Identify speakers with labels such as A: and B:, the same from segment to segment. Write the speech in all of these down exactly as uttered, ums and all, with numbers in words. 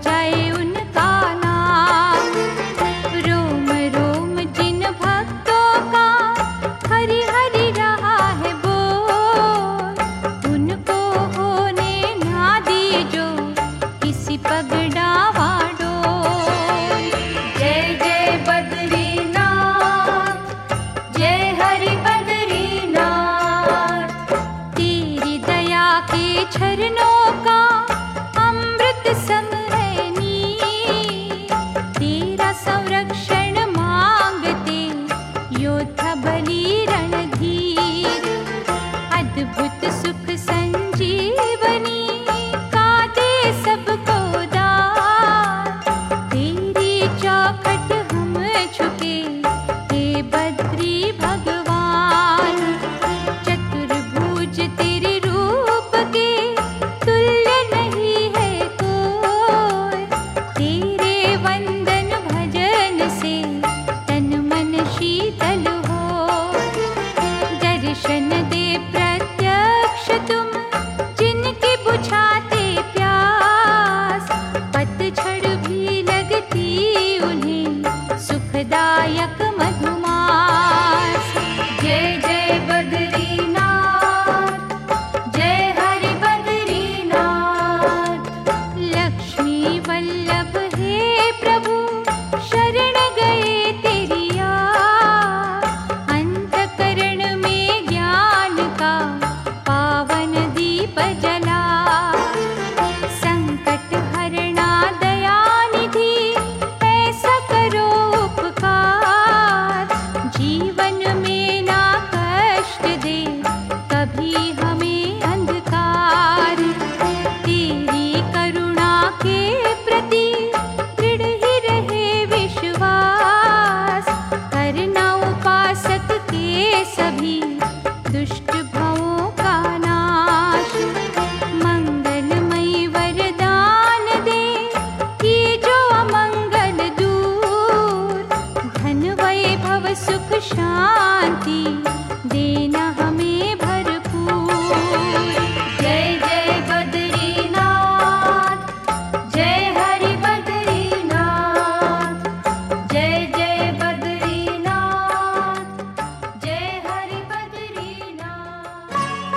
A: जाए उनका नाम। रोम रोम जिन भक्तों का हरि हरि रहा है बोल, उनको होने ना दीजो किसी पगडावा डोल। जय जय बद्रीनाथ, जय हरि बद्रीनाथ। तेरी दया के झरनों का अमृत सम है नीर, तेरा संरक्षण मांगते योद्धा बलि रणधीर। अद्भुत सुख संजीवनी का दे सबको दान, तेरी चौखट हम झुके हे बद्री भगवान। चतुर्भुज तेरे रूप के तुल्य नहीं है कोई, तेरे वंदन भजन से तन मन शीतल हो। दर्शन दे प्रत्यक्ष तुम जिनकी बुझाते प्यास, पतझड़ भी लगती उन्हें सुखदायक मधुमास। जय जय बद्रीनाथ, जय हरि बद्रीनाथ। लक्ष्मी वल्लभ हे प्रभु शरण गए तेरी याद, अंतकरण में ज्ञान का पावन दीप जला। संकट हरणा दयानिधि ऐसा करो उपकार, जीवन में ना कष्ट दे कभी हमें अंधकार। तेरी करुणा के प्रति दृढ़ ही रहे विश्वास, करना उपासक के सभी दुष्ट भवों का नाश। मंगलमयी वरदान दे कि जो अमंगल दूर, धन वैभव सुख शांति देना हमें भरपूर। जय जय बद्रीनाथ, जय हरि बद्रीनाथ। जय जय बद्रीनाथ, जय हरि बद्रीनाथ।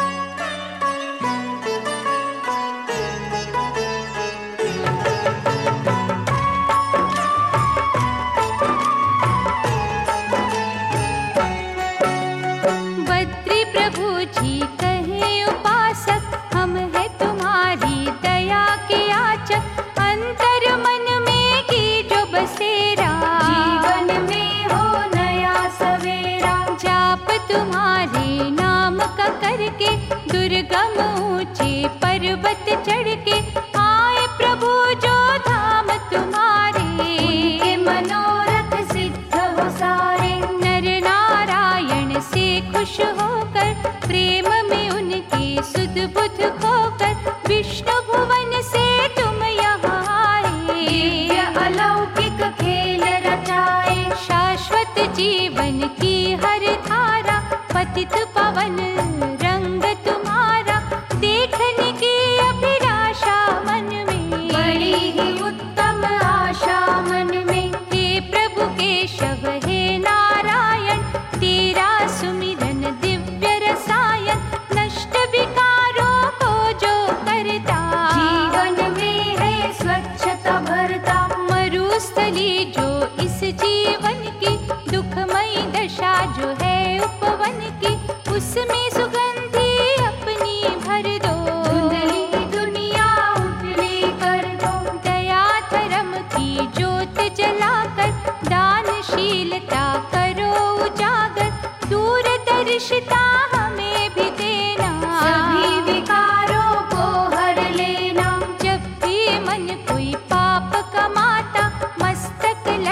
A: बद्री प्रभु जी कहे उपासक, हम है तुम्हारी दया के याचक। अंतर मन में की जो बसेरा, जीवन में हो नया सवेरा। जाप तुम्हारे नाम का करके, दुर्गम ऊंचे पर्वत चढ़ के आए प्रभु जो धाम तुम्हारे। उनके मनोरथ सिद्ध हो सारे, नर नारायण से खुश होकर, प्रेम में उनके सुध बुध खोकर, विष्णु भुवन से तुम यहाँ आए। दिव्य अलौकिक खेल रचाए, शाश्वत जीवन की हर धारा। पतित पावन रंग तुम्हारा, देखने की अभिलाषा मन में। बड़ी ही उत्तम आशा मन में। हे प्रभु केशव हे नारायण, तेरा सुमिरन दिव्य रसायन। नष्ट विकारों को जो करता, जीवन में है स्वच्छता भरता। मरुस्थली जो इस जीवन की, दुखमयी दशा जो है उपवन की, उसमें सुगंधी अपनी भर दो। धुंधली दुनिया उजली कर दो, दया धर्म की ज्योत जलाकर, दानशीलता करो उजागर। दूरदर्शिता हमें भी देना, सभी विकारों को हर लेना। जब भी मन कोई पाप कमाता, मस्तक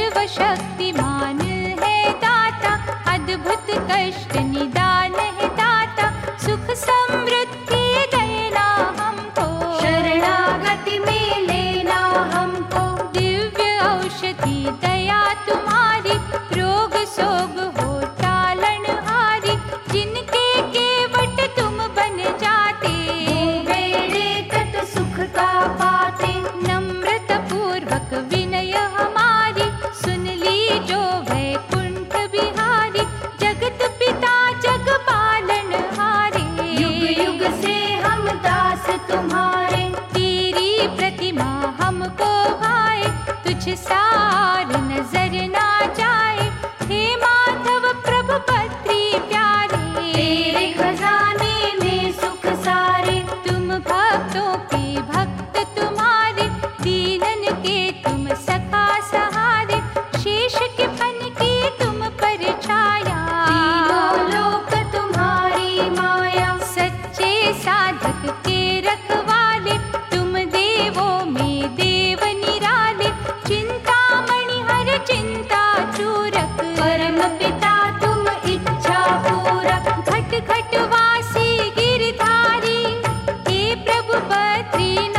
A: सर्वशक्तिमान है दाता, अद्भुत कष्ट निदान है दाता, सुख समृद्धि देना हमको,
B: शरणागति में लेना हमको।
A: दिव्य औषधि दया तुम्हारी, रोग सोग हो टालनहारी, जिनके केवट तुम बन जाते,
B: बेड़े तट सुख का पाते।
A: नम्रत पूर्वक विनय हमारी, सुन ली जो वैकुंठ बिहारी, जगत पिता जग पालन हारे,
B: युग युग से हम दास तुम्हारे।
A: तेरी प्रतिमा हमको भाए, तुझ सार नजर ना जाए, हे माधव प्रभु पत्री प्यारे,
B: तेरे खजाने में सुख सारे।
A: तुम भक्तों के भक्त तुम्हारे, दीनन के तुम सखा सहारे, शेष के फन की तुम पर छाया,
B: तीनों लोक तुम्हारी माया।
A: सच्चे साधक के रखवाले, तुम देवों में देव निराले, चिंतामणि हर चिंता चूरक,
B: परम पिता तुम इच्छा पूरक।
A: घट घट वासी गिरधारी, हे प्रभु बद्रीनाथ,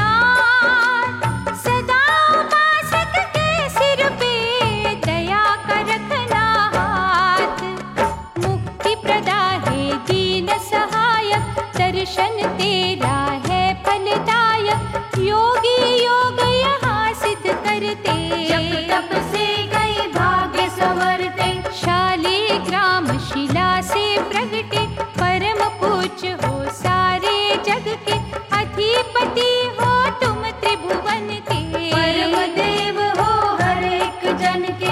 A: सदा उपासक के सिर पे दया का रखना हाथ, मुक्ति प्रदा है दीन सहायक, दर्शन तेरा है फलदायक, योगी योग यहाँ सिद्ध करते,
B: जप तप से गए भाग्य संवरते।
A: शालिग्राम शिला से प्रगटे, परम पूज्य हो सारे जग के, अधिपति हो तुम त्रिभुवन के,
B: परम देव हो हर एक जन के।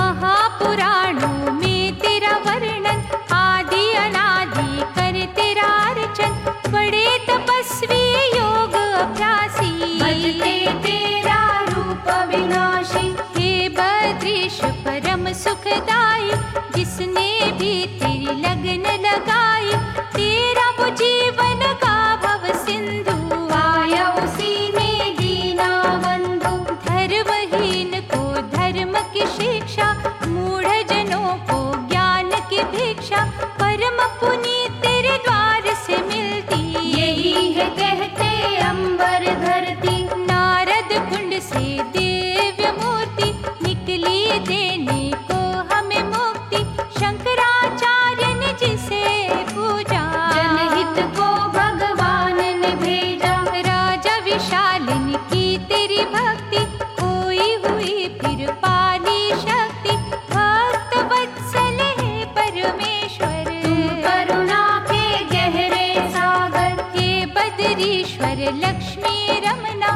A: महापुराणों में तेरा वर्णन, आदि अनादि कर तेरा अर्चन, बड़े तपस्वी योग अभ्यासी,
B: भजते तेरा रूप विनाशी।
A: हे बद्रीश परम सुखदाई, जिसने भी तेरी लगन लगाई, तेरा वो जीवन का भव सिंधु,
B: पाया उसी ने दीना बंधु।
A: धर्महीन को धर्म की शिक्षा, मूढ़ जनों को ज्ञान की भिक्षा, परम पुनीत तेरे द्वार से मिलती,
B: यही है कहते अंबर धरती।
A: नारद कुंड से दिव्य मूर्ति, निकली देने को हमें मुक्ति, शंकराचार्य ने जिसे पूजा,
B: जनहित को भगवान ने भेजा।
A: राजा विशालन की तेरी भक्ति, खोई हुई फिर पाली शक्ति, भक्त वत्सल है परमेश्वर,
B: तुम करुणा के गहरे सागर।
A: हे बद्रीश्वर लक्ष्मी रमना,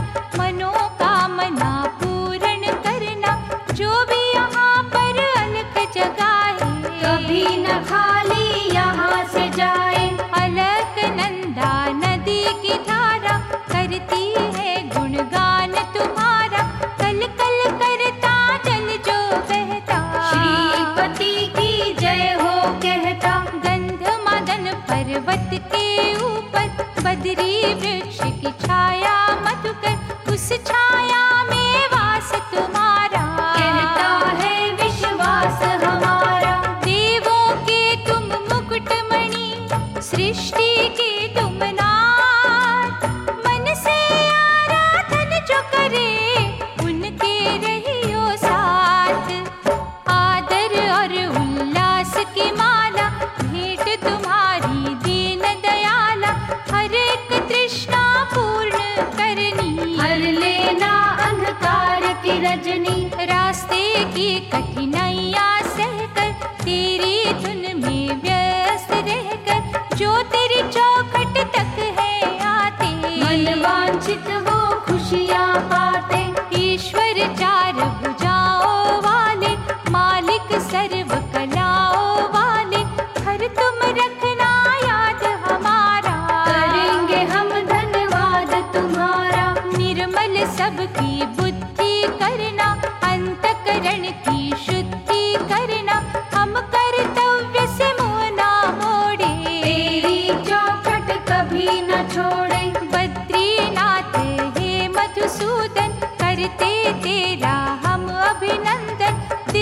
A: मनोकामना पूर्ण करना, जो भी यहाँ पर अलख जगाए,
B: कभी न खाली यहाँ से जाए।
A: अलकनंदा नदी की धारा, करती है गुणगान तुम्हारा, कल कल करता जल जो बहता,
B: श्रीपति की जय हो कहता।
A: गंध मदन पर्वत के ऊपर, बद्री वृक्ष की छाया मधुकर, उस छाया में वास तुम्हारा,
B: कहता है विश्वास हमारा।
A: देवों के तुम मुकुटमणि, सृष्टि के तुम नाथ, मन से आराधन जो करे, उनके रहियो साथ, आदर और उल्लास की माला, भेंट तुम्हारी दीन दयाला, हर एक तृष्णा पूर्ण करनी,
B: हर लेना अंधकार की रजनी।
A: रास्ते की कठिनाइयाँ सहकर, तेरी धुन में व्यस्त रहकर, जो तेरी चौखट तक है आते,
B: मन वांछित वो खुशियाँ पाते।
A: ईश्वर चार भुजाओं वाले, मालिक सर्व कलाओं वाले, हर तुम रखना याद हमारा,
B: करेंगे हम धन्यवाद तुम्हारा।
A: निर्मल सबकी बुद्धि करना, अंतकरण की शुद्धि करना, हम कर्तव्य से मुँह ना मोड़े,
B: तेरी चौखट कभी न छोड़े।
A: बद्रीनाथ हे मधुसूदन, करते तेरा हम अभिनंदन,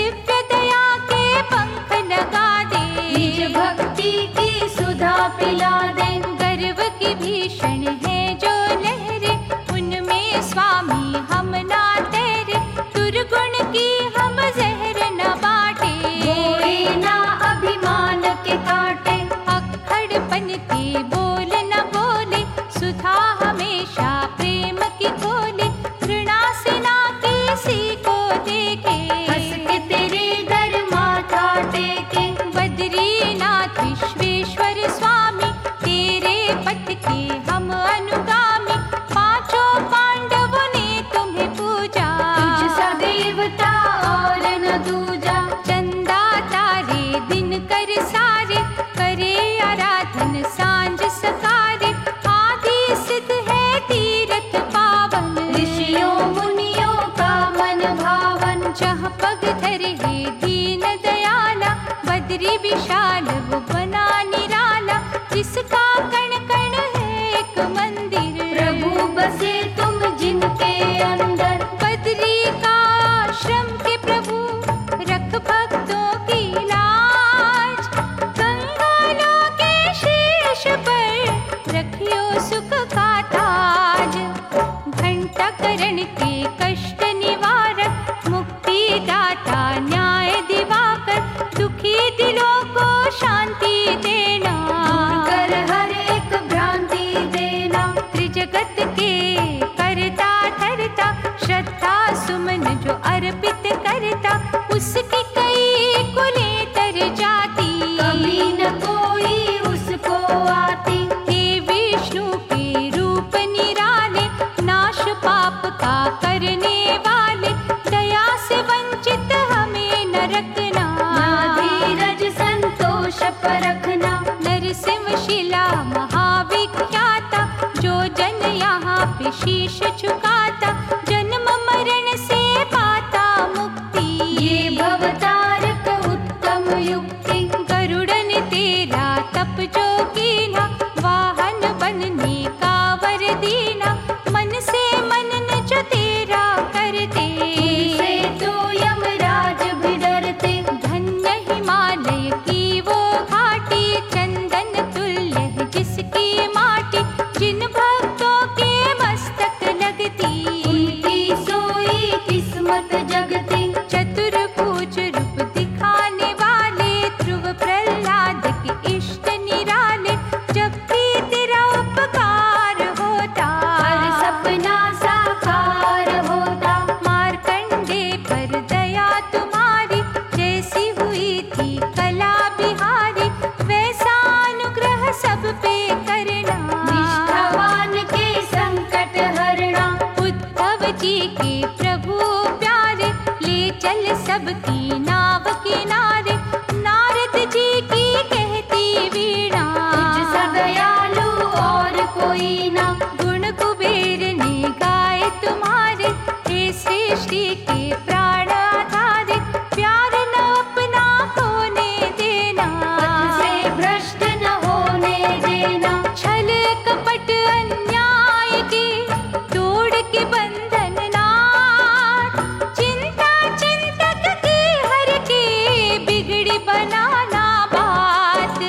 B: न दूजा।
A: चंदा तारे दिन कर सारे, करे आराधन सांझ सकारे। आदि सिद्ध है तीरथ पावन,
B: ऋषियों मुनियों का मन भावन।
A: जहाँ पग धरे है दीन दयाला, बद्री विशाल वो बना निराला। जिसका कण कण है एक मंदिर,
B: प्रभु बसे तुम जिनके अंदर।
A: बद्री का आश्रम के प्रभु, रख भक्तों की लाज। कंगालों के शीश पर रखियो सुख का ताज। घंटा करण के कष्ट निवारक, मुक्ति दाता न्याय दिवाकर। दुखी दिलों को शांति देना,
B: दूर कर हर एक भ्रांति देना।
A: त्रिजगत के करता धरता, श्रद्धा सुमन जो अर्पित करता। उसकी कई कुलें तर जाती,
B: कभी न कोई उसको आती।
A: हे विष्णु के रूप निराले, नाश पाप का करने वाले। दया से वंचित हमें न रखना,
B: ना धीरज संतोष परखना।
A: नरसिंह शिला महाविख्याता, जो जन यहाँ पे शीश झुकाता। जन्म मरण से पाता मुक्ति,
B: ये भवतारक उत्तम युक्ति।
A: गरुड़न तेरा तप जो कीना, वाहन बनने का वर दीना। मन से मनन जो तेरा करते,
B: से तो यमराज भी डरते।
A: धन्य हिमालय की वो घाटी, चंदन तुल्य है जिसकी माटी। जिन भक्तों के मस्तक लगती,
B: उनकी सोई किस्मत जगती।
A: चतुर्भुज रूप दिखाने वाले, ध्रुव प्रहलाद के इष्ट निराले। जब भी तेरा उपकार होता,
B: हर सपना साकार होता।
A: मार्कंडे पर दया तुम्हारी, जैसी हुई थी कला बिहारी। वैसा अनुग्रह सब पे करना,
B: निष्ठावान के संकट हरना।
A: उद्धव जी के प्रभु प्यारे, ले चल सबकी नाव किनारे। नारद जी की कहती वीणा,
B: तुझ दयालु और कोई ना।
A: गुण कुबेर ने गाए तुम्हारे। हे सृष्टि के प्राण आधारे, प्यार न अपना होने देना।
B: पथ से भ्रष्ट न होने देना।
A: छल कपट अन्याय के तोड़ के बंधन नाथ। चिंता चिंतक की हर के, बिगड़ी बनाना बात।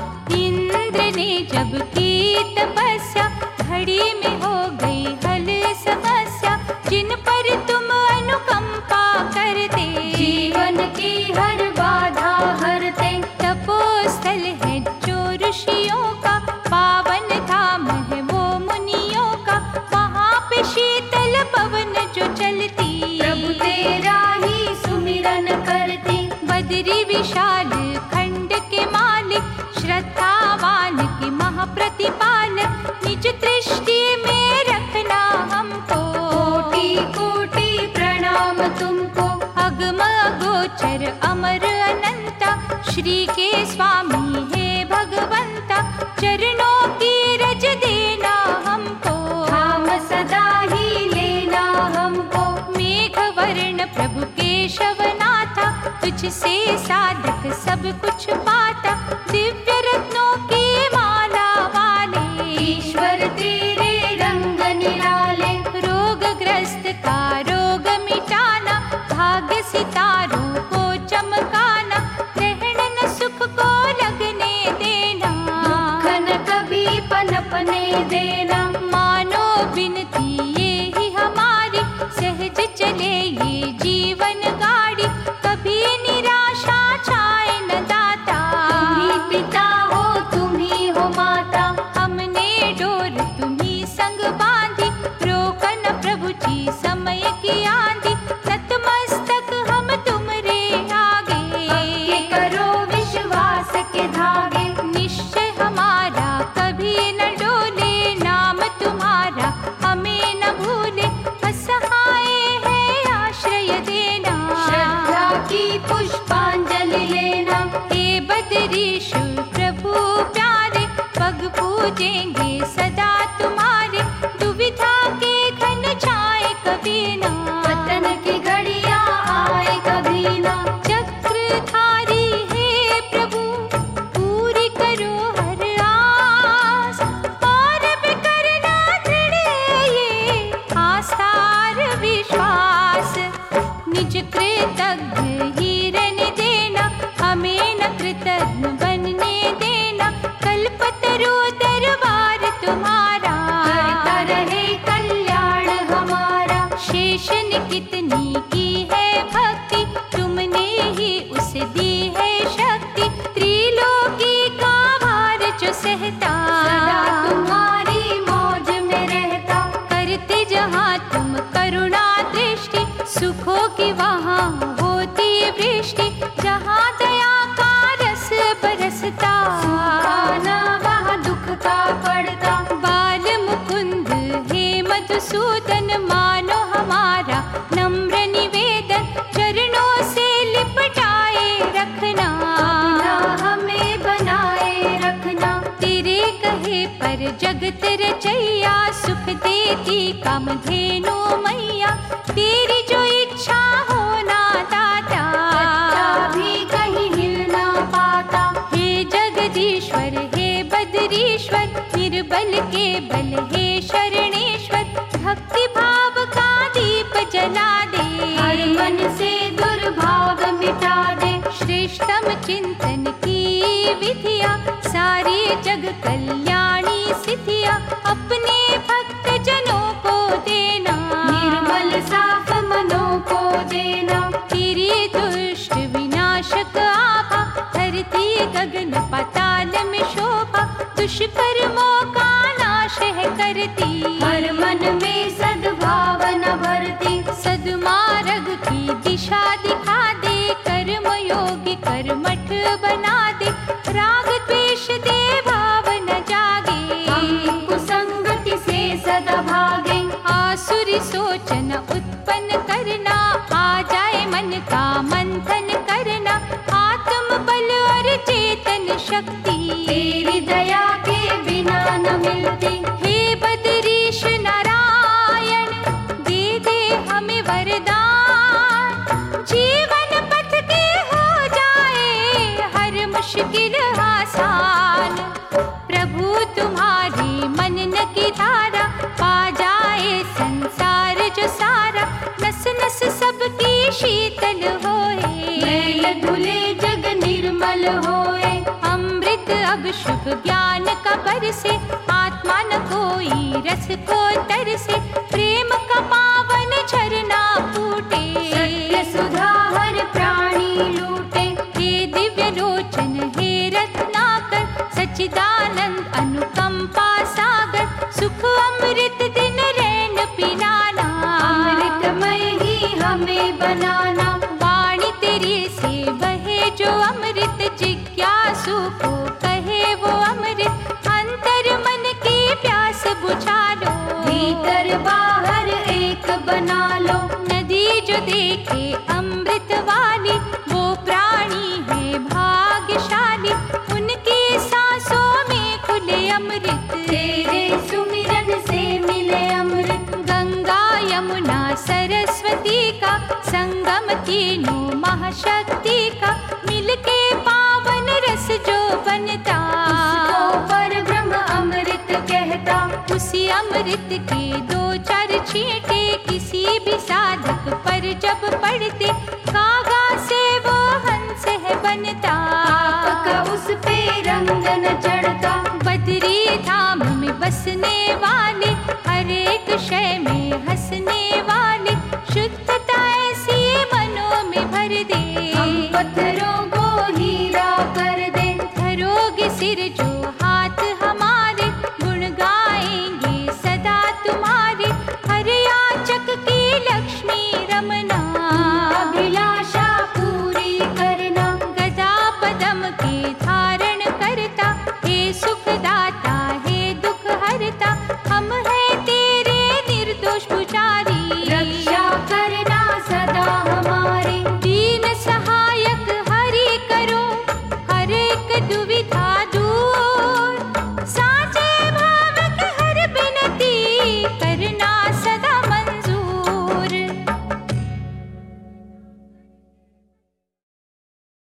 A: इंद्र ने जब की तपस्या, घड़ी में हो गई हल समस्या। जिन पर तुम अनुकंपा करते,
B: जीवन की हर बाधा हरते।
A: तपोस्थल है जो ऋषियों का, पावन धाम है वो मुनियों का। वहाँ पे शीतल पवन जो चलती,
B: प्रभु तेरा ही सुमिरन करते।
A: बद्री विशाल खंड के मालिक, श्रद्धावान के महाप्रतिपालक। निज दृष्टि में रखना हमको,
B: कोटि कोटि प्रणाम तुमको।
A: अगम अगोचर अमर अनंता, श्री के स्वामी हे भगवंता। चरणों की रज देना हमको,
B: धाम सदा ही लेना हमको।
A: मेघ वर्ण प्रभु केशवनाथा। तुझसे साधक सब कुछ पाता, दिव्य रत्नों की माला वाले।
B: ईश्वर तेरे रंग निराले।
A: रोगग्रस्त का रोग मिटाना, भाग्य सितारों को चमकाना। ग्रहण न सुख को लगने देना,
B: दुख न कभी पनपने देना।
A: मानो बिनती ये ही हमारी, सहज चले ये जीवन गाड़ी। कभी निराशा छाए न दाता,
B: तुम्ही पिता हो तुम्ही हो माता।
A: हमने डोर तुम्ही संग बांधी। रोकन प्रभु जी समय की आंधी, नतमस्तक हम तुमरे आगे।
B: पक्के करो विश्वास के धागे।
A: निश्चय हमारा कभी न डोले, नाम जगदीश प्रभु प्यारे, पग पूजेंगे सदा तुम्हारे। दुविधा के घन छाए कभी ना,
B: पतन की घड़ियां आए कभी ना।
A: चक्रधारी हे प्रभु पूरी करो हर आस, और भी करना दृढ़ ये आस्थार विश्वास। निज कृतज्ञ ही रहने देना, हमें न कृतज्ञ बनने देना। कल्पतरु दरबार तुम्हारा,
B: करता रहे कल्याण हमारा।
A: शेष ने कितनी की है भक्ति, तुमने ही उसे दी है शक्ति। त्रिलोकी का भार जो सहता,
B: सदा तुम्हारी मौज में रहता।
A: करते जहाँ तुम करुणा दृष्टि, सुखों की वहाँ होती वृष्टि। जहाँ दया का रस बरसता,
B: खाना वहाँ दुख का पड़ता।
A: बाल मुकुंद हे मधुसूदन, मानो हमारा नम्र निवेदन। चरणों से लिपटाए रखना,
B: अपना हमें बनाए रखना।
A: तेरे कहे पर जगत रचैया, सुख देती कामधेनु मैया। तेरी जो इच्छा हो ना दाता,
B: पत्ता भी कहीं हिल ना पाता।
A: हे जगदीश्वर हे बद्रीश्वर, निर्बल के बल हे शरणेश्वर। भक्ति भाव का दीप जला दे,
B: हर मन से दुर्भाव मिटा दे।
A: श्रेष्ठतम चिंतन की विधिया, सारी जग कल्याणी सिद्धिया। अपने भक्त जनों को देना,
B: निर्मल साफ मनों को देना।
A: तेरी दुष्ट विनाशक आभा, धरती गगन पाताल में शोभा। दुष्कर्मों का नाश है करती,
B: हर मन में सद्भावना भरती।
A: सद्मार्ग की दिशा दिखा दे, कर्म योगी कर्मठ बना दे। राग द्वेष दे भाव न जागे,
B: हम कुसंगति से सदा भागे।
A: आसुरी सोचन उत्पन्न करना, आ जाए मन का मंथन करना। आत्म बल और चेतन शक्ति,
B: तेरी दया के बिना न मिलती।
A: हे बद्रीश नारायण, दे दे हमें वरदान। जीवन पथ के हो जाए हर मुश्किल आसान। प्रभु तुम्हारी मनन की धारा, पा जाए संसार जो सारा। नस नस सबकी शीतल होए,
B: मैल धुले जग निर्मल होए।
A: अमृत अब शुभ ज्ञान का बरसे, आत्मा न कोई रस को तरसे। प्रेम का पावन झरना फूटे,
B: सत्य सुधा हर प्राणी लूटे।
A: हे दिव्य लोचन हे रत्नाकर, सच्चिदानंद अनुकंपा सागर। सुख अमृत दिन रैन पिलाना,
B: अमृतमय ही हमें बनाना।
A: वाणी तेरी से बहे जो अमृत, जिज्ञासु को कहे वो अमृत। अंतर मन की प्यास बुझा लो,
B: भीतर बाहर एक बना लो।
A: नदी जो देखे अमृत वाली, वो प्राणी है भाग्यशाली। उनकी सांसों में खुले अमृत,
B: तेरे सुमिरन से मिले अमृत।
A: गंगा यमुना सरस्वती का संगम, तीनों महाशक्ति का मिलके पावन रस जो बनता।
B: उसको पर ब्रह्म अमृत कहता।
A: उसी अमृत के दो चार छींटे, किसी भी साधक पर जब पड़ते। कागा से वो हंस है बनता,
B: पाप का उस पे रंग न चढ़ता।
A: बद्री धाम में बसने वाले, हर एक शय में हंसने वाले। शुद्धता ऐसी मनों में भर दे,
B: हम पत्थरों को हीरा कर दे।
A: धरोगे सिर जो